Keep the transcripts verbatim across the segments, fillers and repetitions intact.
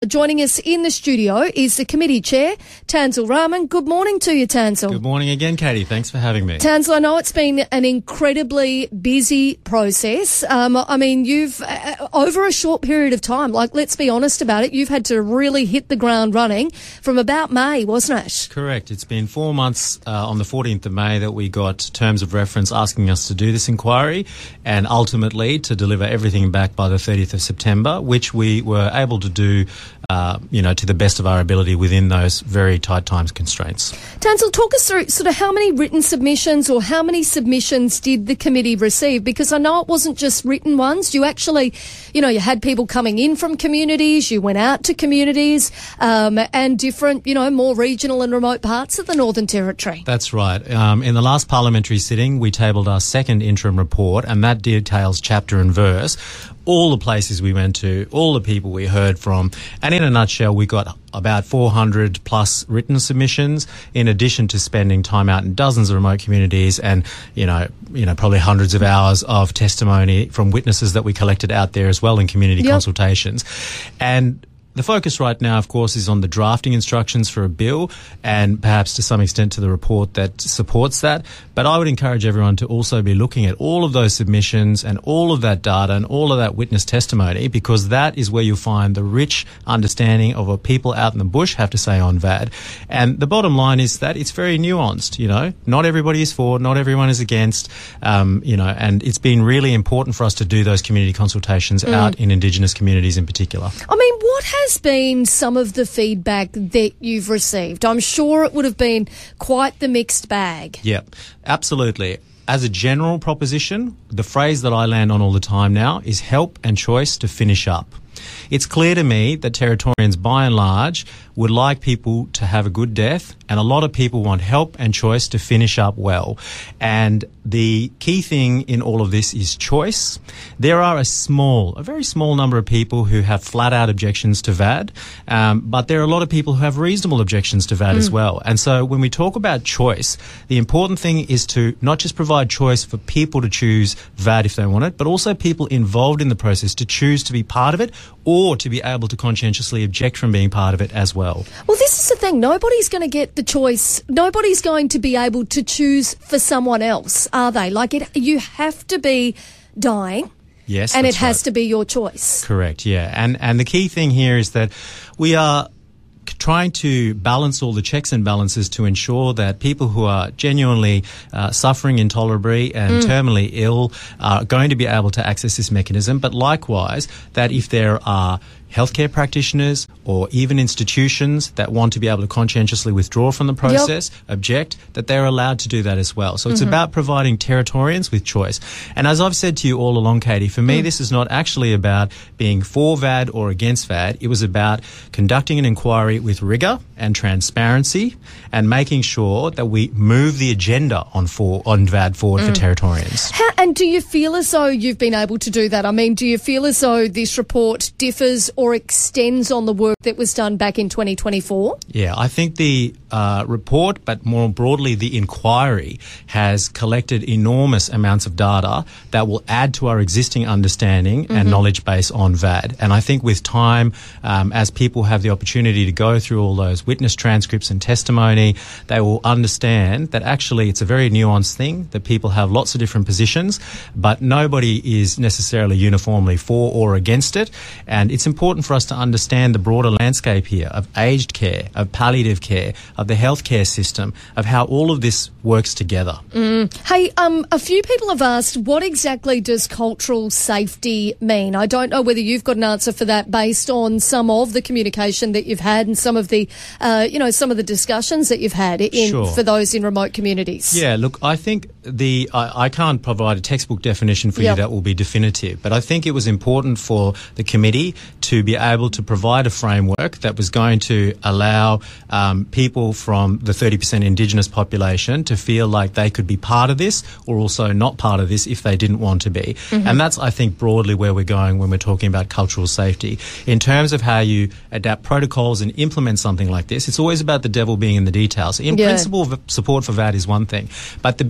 Joining us in the studio is the committee chair, Tanzil Rahman. Good morning to you, Tanzil. Good morning again, Katie. Thanks for having me. Tanzil, I know it's been an incredibly busy process. Um, I mean, you've, uh, over a short period of time, like, let's be honest about it, you've had to really hit the ground running from about May, wasn't it? Correct. It's been four months uh, on the fourteenth of May that we got terms of reference asking us to do this inquiry and ultimately to deliver everything back by the thirtieth of September, which we were able to do, uh, you know, to the best of our ability within those very tight time constraints. Tanzil, talk us through sort of how many written submissions or how many submissions did the committee receive? Because I know it wasn't just written ones. You actually, you know, you had people coming in from communities, you went out to communities um, and different, you know, more regional and remote parts of the Northern Territory. That's right. Um, in the last parliamentary sitting, we tabled our second interim report, and that details chapter and verse all the places we went to, all the people we heard from, and in a nutshell, we got about four hundred plus written submissions, in addition to spending time out in dozens of remote communities and, you know, you know, probably hundreds of hours of testimony from witnesses that we collected out there as well in community yep. consultations. And the focus right now, of course, is on the drafting instructions for a bill and perhaps to some extent to the report that supports that. But I would encourage everyone to also be looking at all of those submissions and all of that data and all of that witness testimony, because that is where you'll find the rich understanding of what people out in the bush have to say on V A D. And the bottom line is that it's very nuanced, you know. Not everybody is for, not everyone is against, um, you know, and it's been really important for us to do those community consultations mm. out in Indigenous communities in particular. I mean, what has has been some of the feedback that you've received? I'm sure it would have been quite the mixed bag. Yeah, absolutely. As a general proposition, the phrase that I land on all the time now is help and choice to finish up. It's clear to me that Territorians, by and large, would like people to have a good death, and a lot of people want help and choice to finish up well. And the key thing in all of this is choice. There are a small, a very small number of people who have flat-out objections to V A D, um, but there are a lot of people who have reasonable objections to V A D mm. as well. And so when we talk about choice, the important thing is to not just provide choice for people to choose V A D if they want it, but also people involved in the process to choose to be part of it or to be able to conscientiously object from being part of it as well. Well, this is the thing. Nobody's going to get the choice. Nobody's going to be able to choose for someone else, are they? Like, it, you have to be dying. Yes, and it has right. to be your choice. Correct, yeah. And, and the key thing here is that we are trying to balance all the checks and balances to ensure that people who are genuinely uh, suffering intolerably and mm. terminally ill are going to be able to access this mechanism, but likewise that if there are healthcare practitioners or even institutions that want to be able to conscientiously withdraw from the process, yep. object, that they're allowed to do that as well. So it's mm-hmm. about providing Territorians with choice. And as I've said to you all along, Katie, for me, mm. this is not actually about being for V A D or against V A D. It was about conducting an inquiry with rigour and transparency and making sure that we move the agenda on for on V A D forward mm. for Territorians. How, and do you feel as though you've been able to do that? I mean, do you feel as though this report differs or or extends on the work that was done back in twenty twenty-four? Yeah, I think the uh, report, but more broadly the inquiry, has collected enormous amounts of data that will add to our existing understanding mm-hmm. and knowledge base on V A D. And I think with time, um, as people have the opportunity to go through all those witness transcripts and testimony, they will understand that actually it's a very nuanced thing, that people have lots of different positions, but nobody is necessarily uniformly for or against it. And it's important for us to understand the broader landscape here of aged care, of palliative care, of the healthcare system, of how all of this works together. Mm. Hey, um, a few people have asked, what exactly does cultural safety mean? I don't know whether you've got an answer for that based on some of the communication that you've had and some of the, uh, you know, some of the discussions that you've had in, sure. for those in remote communities. Yeah, look, I think the I, I can't provide a textbook definition for yep. you that will be definitive, but I think it was important for the committee to be able to provide a framework that was going to allow um, people from the thirty percent Indigenous population to feel like they could be part of this or also not part of this if they didn't want to be. Mm-hmm. And that's, I think, broadly where we're going when we're talking about cultural safety. In terms of how you adapt protocols and implement something like this, it's always about the devil being in the details. In yeah. principle, support for V A D is one thing, but the bigger picture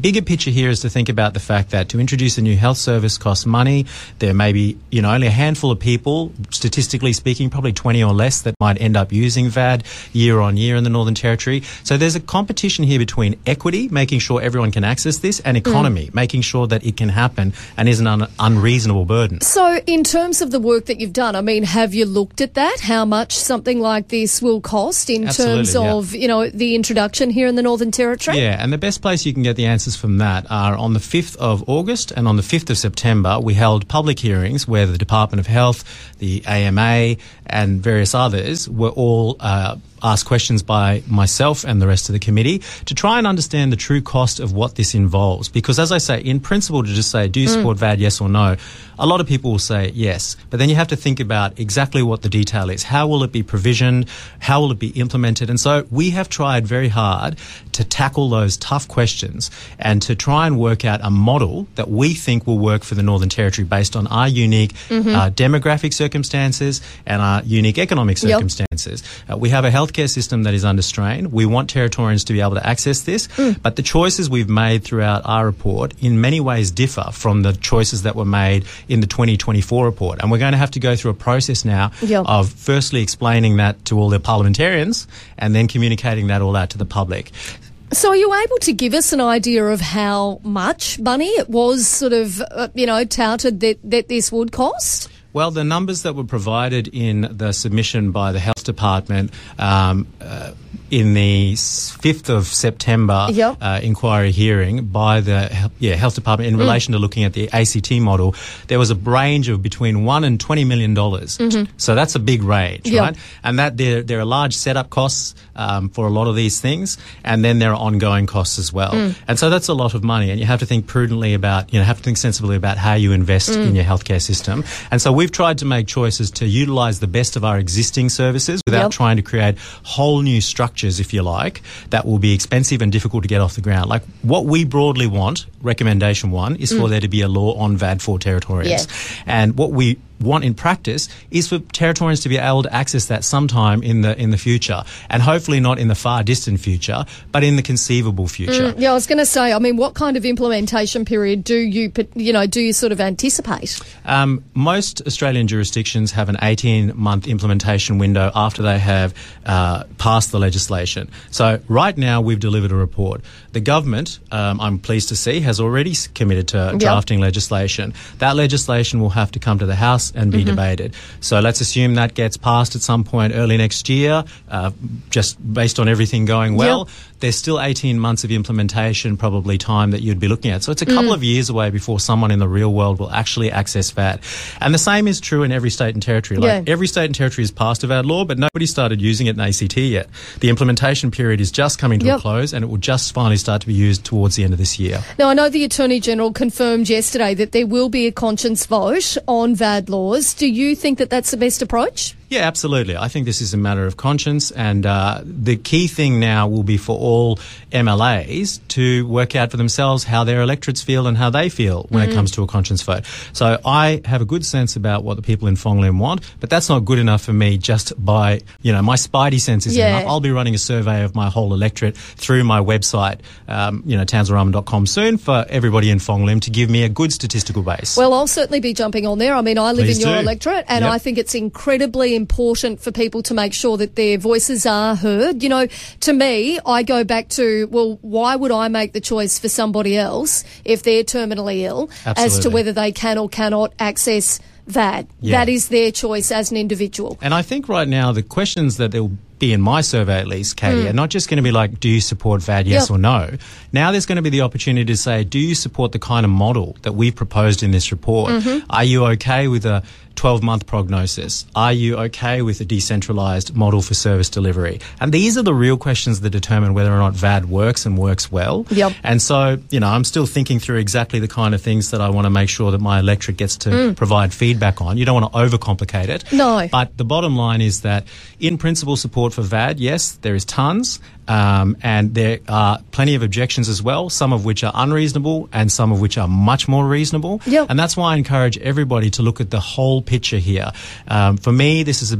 picture here is to think about the fact that to introduce a new health service costs money. There may be, you know, only a handful of people, statistically speaking, probably twenty or less, that might end up using V A D year on year in the Northern Territory. So there's a competition here between equity, making sure everyone can access this, and economy, mm. making sure that it can happen and isn't an unreasonable burden. So in terms of the work that you've done, I mean, have you looked at that? How much something like this will cost in Absolutely, terms of, yeah. you know, the introduction here in the Northern Territory? Yeah, and the best place you can get the answers from that are on the fifth of August and on the fifth of September. We held public hearings where the Department of Health, the A M A and various others were all uh, asked questions by myself and the rest of the committee to try and understand the true cost of what this involves. Because as I say, in principle, to just say, do you support mm. V A D, yes or no, a lot of people will say yes. But then you have to think about exactly what the detail is. How will it be provisioned? How will it be implemented? And so we have tried very hard to tackle those tough questions and to try and work out a model that we think will work for the Northern Territory based on our unique mm-hmm. uh, demographic circumstances and our unique economic circumstances. Yep. Uh, we have a healthcare system that is under strain. We want Territorians to be able to access this, mm. but the choices we've made throughout our report in many ways differ from the choices that were made in the twenty twenty-four report. And we're going to have to go through a process now yep. of firstly explaining that to all the parliamentarians and then communicating that all out to the public. So are you able to give us an idea of how much money it was sort of, uh, you know, touted that, that this would cost? Well, the numbers that were provided in the submission by the Health Department um, uh, in the fifth of September yep. uh, inquiry hearing by the yeah Health Department in mm. relation to looking at the A C T model, there was a range of between one and twenty million dollars. Mm-hmm. So that's a big range, yep. right? And that there there are large setup costs um, for a lot of these things, and then there are ongoing costs as well. Mm. And so that's a lot of money, and you have to think prudently about you know have to think sensibly about how you invest mm. in your healthcare system. And so we've tried to make choices to utilise the best of our existing services without yep. trying to create whole new structures, if you like, that will be expensive and difficult to get off the ground. Like what we broadly want, recommendation one, is mm. for there to be a law on V A D for Territorians. Yeah. And what we want in practice is for Territorians to be able to access that sometime in the in the future, and hopefully not in the far distant future, but in the conceivable future. Mm, yeah, I was going to say, I mean, what kind of implementation period do you, you know, do you sort of anticipate? Um, most Australian jurisdictions have an eighteen-month implementation window after they have uh, passed the legislation. So right now we've delivered a report. The government, um, I'm pleased to see, has already committed to yep. drafting legislation. That legislation will have to come to the House and be mm-hmm. debated. So let's assume that gets passed at some point early next year, uh, just based on everything going well. Yep. There's still eighteen months of implementation, probably time that you'd be looking at. So it's a couple mm. of years away before someone in the real world will actually access V A D. And the same is true in every state and territory. Like yeah. every state and territory has passed a V A D law, but nobody started using it in A C T yet. The implementation period is just coming to yep. a close, and it will just finally start to be used towards the end of this year. Now, I know the Attorney-General confirmed yesterday that there will be a conscience vote on V A D laws. Do you think that that's the best approach? Yeah, absolutely. I think this is a matter of conscience, and uh, the key thing now will be for all M L As to work out for themselves how their electorates feel and how they feel when mm-hmm. it comes to a conscience vote. So I have a good sense about what the people in Fong Lim want, but that's not good enough for me just by, you know, my spidey sense isn't yeah. enough. I'll be running a survey of my whole electorate through my website, um, you know, townsville raman dot com soon for everybody in Fong Lim to give me a good statistical base. Well, I'll certainly be jumping on there. I mean, I live Please in your do. electorate, and yep. I think it's incredibly important for people to make sure that their voices are heard. You know, to me, I go back to, well, why would I make the choice for somebody else if they're terminally ill Absolutely. as to whether they can or cannot access V A D? Yeah. That is their choice as an individual. And I think right now the questions that they'll be in my survey at least, Katie, mm. are not just going to be like, do you support V A D, yes yep. or no? Now there's going to be the opportunity to say, do you support the kind of model that we've proposed in this report? Mm-hmm. Are you okay with a twelve-month prognosis? Are you okay with a decentralised model for service delivery? And these are the real questions that determine whether or not V A D works and works well. Yep. And so, you know, I'm still thinking through exactly the kind of things that I want to make sure that my electorate gets to mm. provide feedback on. You don't want to overcomplicate it. No. But the bottom line is that in principle support for V A D, yes, there is tons. Um, and there are plenty of objections as well, some of which are unreasonable and some of which are much more reasonable. Yep. And that's why I encourage everybody to look at the whole picture here. Um, for me, this is about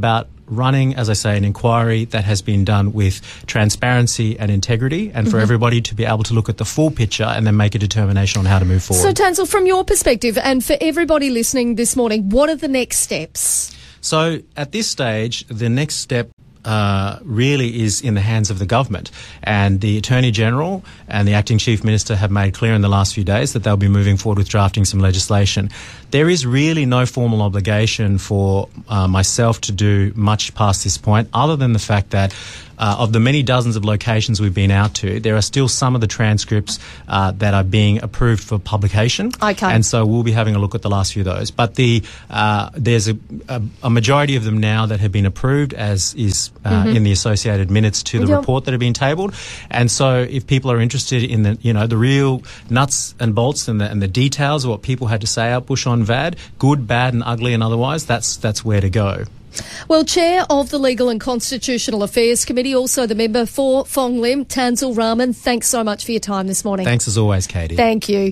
running, as I say, an inquiry that has been done with transparency and integrity, and for mm-hmm. everybody to be able to look at the full picture and then make a determination on how to move forward. So, Tanzel, from your perspective, and for everybody listening this morning, what are the next steps? So, at this stage, the next step Uh, really is in the hands of the government, and the Attorney General and the Acting Chief Minister have made clear in the last few days that they'll be moving forward with drafting some legislation. There is really no formal obligation for uh, myself to do much past this point, other than the fact that Uh, of the many dozens of locations we've been out to, there are still some of the transcripts uh, that are being approved for publication. Okay. And so we'll be having a look at the last few of those. But the uh, there's a, a, a majority of them now that have been approved, as is uh, mm-hmm. in the associated minutes to the yep. report that have been tabled. And so if people are interested in the, you know, the real nuts and bolts and the, and the details of what people had to say out bush on V A D, good, bad and ugly and otherwise, that's that's where to go. Well, Chair of the Legal and Constitutional Affairs Committee, also the member for Fong Lim, Tanzel Rahman, thanks so much for your time this morning. Thanks as always, Katie. Thank you.